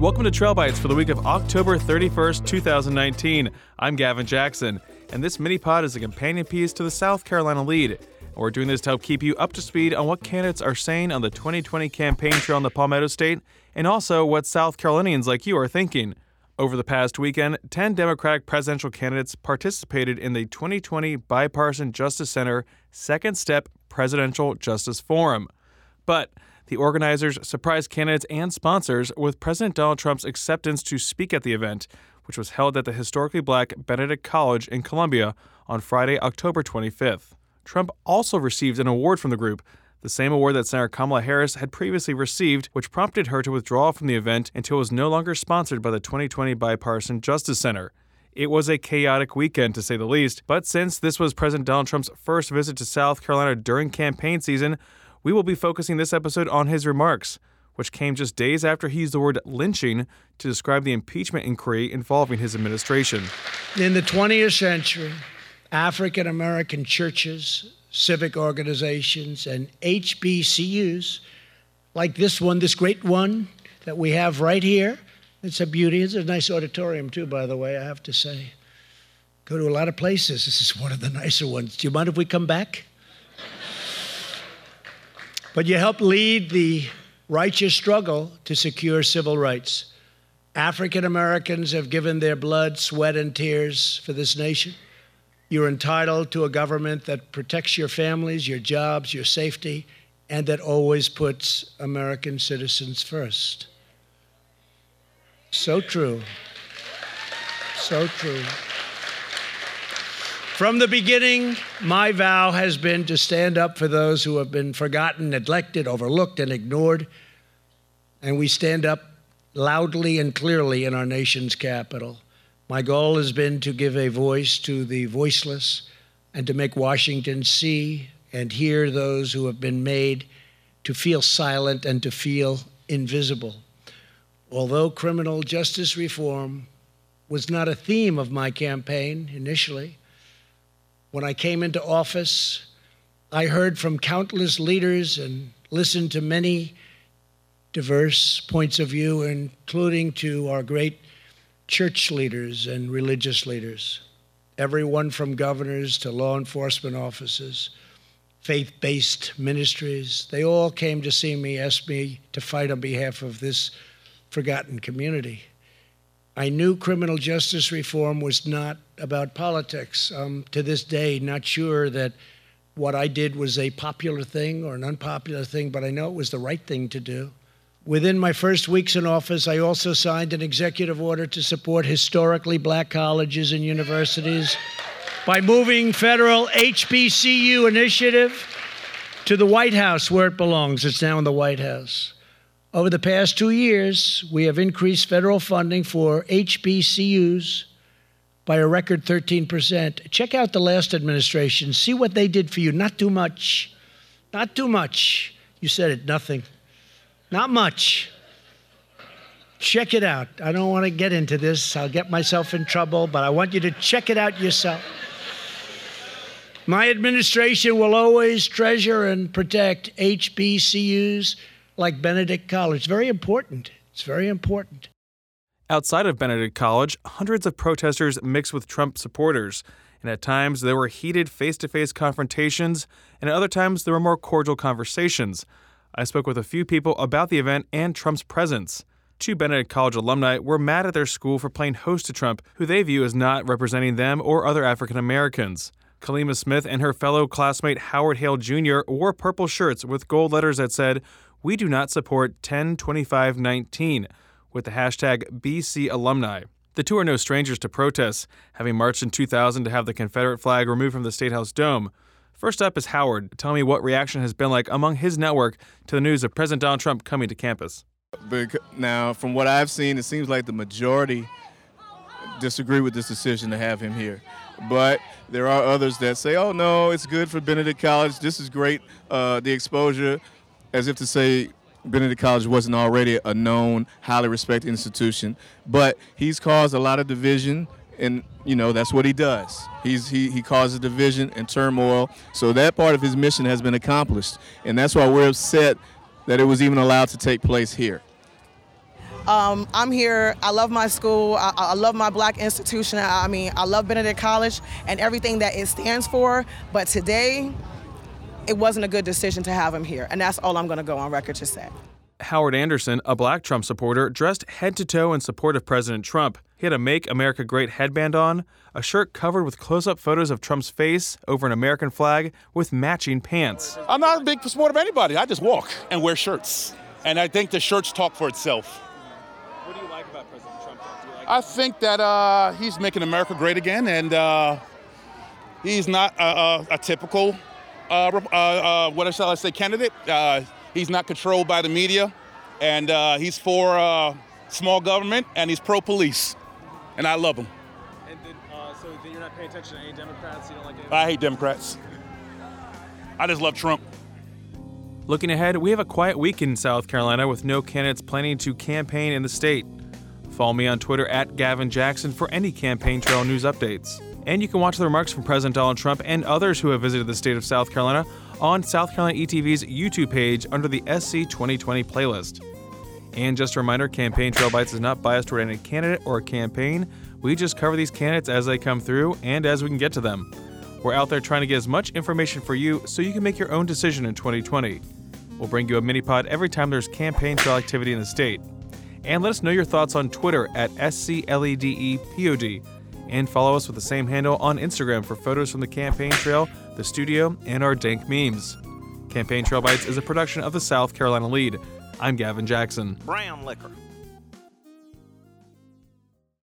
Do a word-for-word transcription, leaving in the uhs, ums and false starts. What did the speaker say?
Welcome to Trail Bites for the week of October thirty-first, twenty nineteen. I'm Gavin Jackson, and this mini-pod is a companion piece to the South Carolina lead. We're doing this to help keep you up to speed on what candidates are saying on the twenty twenty campaign trail in the Palmetto State, and also what South Carolinians like you are thinking. Over the past weekend, ten Democratic presidential candidates participated in the twenty twenty Bipartisan Justice Center Second Step Presidential Justice Forum. But the organizers surprised candidates and sponsors with President Donald Trump's acceptance to speak at the event, which was held at the historically black Benedict College in Columbia on Friday, October twenty-fifth. Trump also received an award from the group, the same award that Senator Kamala Harris had previously received, which prompted her to withdraw from the event until it was no longer sponsored by the twenty twenty Bipartisan Justice Center. It was a chaotic weekend, to say the least, but since this was President Donald Trump's first visit to South Carolina during campaign season, we will be focusing this episode on his remarks, which came just days after he used the word lynching to describe the impeachment inquiry involving his administration. In the twentieth century, African American churches, civic organizations, and H B C Us, like this one, this great one that we have right here, it's a beauty. It's a nice auditorium, too, by the way, I have to say. Go to a lot of places. This is one of the nicer ones. Do you mind if we come back? But you helped lead the righteous struggle to secure civil rights. African Americans have given their blood, sweat, and tears for this nation. You're entitled to a government that protects your families, your jobs, your safety, and that always puts American citizens first. So true. So true. From the beginning, my vow has been to stand up for those who have been forgotten, neglected, overlooked, and ignored. And we stand up loudly and clearly in our nation's capital. My goal has been to give a voice to the voiceless and to make Washington see and hear those who have been made to feel silent and to feel invisible. Although criminal justice reform was not a theme of my campaign initially, when I came into office, I heard from countless leaders and listened to many diverse points of view, including to our great church leaders and religious leaders, everyone from governors to law enforcement officers, faith-based ministries. They all came to see me, ask me to fight on behalf of this forgotten community. I knew criminal justice reform was not about politics. Um, to this day, not sure that what I did was a popular thing or an unpopular thing, but I know it was the right thing to do. Within my first weeks in office, I also signed an executive order to support historically black colleges and universities by moving federal H B C U initiative to the White House, where it belongs. It's now in the White House. Over the past two years, we have increased federal funding for H B C Us by a record thirteen percent. Check out the last administration. See what they did for you. Not too much. Not too much. You said it, nothing. Not much. Check it out. I don't want to get into this. I'll get myself in trouble, but I want you to check it out yourself. My administration will always treasure and protect H B C Us like Benedict College. Very important. It's very important. Outside of Benedict College, hundreds of protesters mixed with Trump supporters, and at times there were heated face-to-face confrontations, and at other times there were more cordial conversations. I spoke with a few people about the event and Trump's presence. Two Benedict College alumni were mad at their school for playing host to Trump, who they view as not representing them or other African Americans. Kalima Smith and her fellow classmate Howard Hale Junior wore purple shirts with gold letters that said, "We do not support ten twenty-five nineteen," with the hashtag B C alumni. The two are no strangers to protests, having marched in two thousand to have the Confederate flag removed from the State House dome. First up is Howard. Tell me what reaction has been like among his network to the news of President Donald Trump coming to campus. Now, from what I've seen, it seems like the majority disagree with this decision to have him here. But there are others that say, oh, no, it's good for Benedict College. This is great, uh, the exposure, as if to say Benedict College wasn't already a known, highly respected institution. But he's caused a lot of division, and, you know, that's what he does. He's, he, he causes division and turmoil. So that part of his mission has been accomplished. And that's why we're upset that it was even allowed to take place here. Um, I'm here. I love my school. I, I love my black institution. I mean, I love Benedict College and everything that it stands for. But today, it wasn't a good decision to have him here. And that's all I'm going to go on record to say. Howard Anderson, a black Trump supporter, dressed head to toe in support of President Trump. He had a Make America Great headband on, a shirt covered with close-up photos of Trump's face over an American flag with matching pants. I'm not a big supporter of anybody. I just walk and wear shirts. And I think the shirts talk for itself. What do you like about President Trump? Do you like I think that uh, he's making America great again, and uh, he's not a, a, a typical, uh, uh, uh, what shall I say, candidate. Uh, he's not controlled by the media, and uh, he's for uh, small government, and he's pro-police, and I love him. And then, uh, so then you're not paying attention to any Democrats? You don't like Democrats? I hate Democrats. I just love Trump. Looking ahead, we have a quiet week in South Carolina with no candidates planning to campaign in the state. Follow me on Twitter at Gavin Jackson for any campaign trail news updates. And you can watch the remarks from President Donald Trump and others who have visited the state of South Carolina on South Carolina E T V's YouTube page under the S C twenty twenty playlist. And just a reminder, Campaign Trail Bites is not biased toward any candidate or campaign. We just cover these candidates as they come through and as we can get to them. We're out there trying to get as much information for you so you can make your own decision in twenty twenty. We'll bring you a mini-pod every time there's campaign trail activity in the state. And let us know your thoughts on Twitter at S C L E D E P O D. And follow us with the same handle on Instagram for photos from the campaign trail, the studio, and our dank memes. Campaign Trail Bites is a production of the South Carolina Lead. I'm Gavin Jackson. Brown liquor.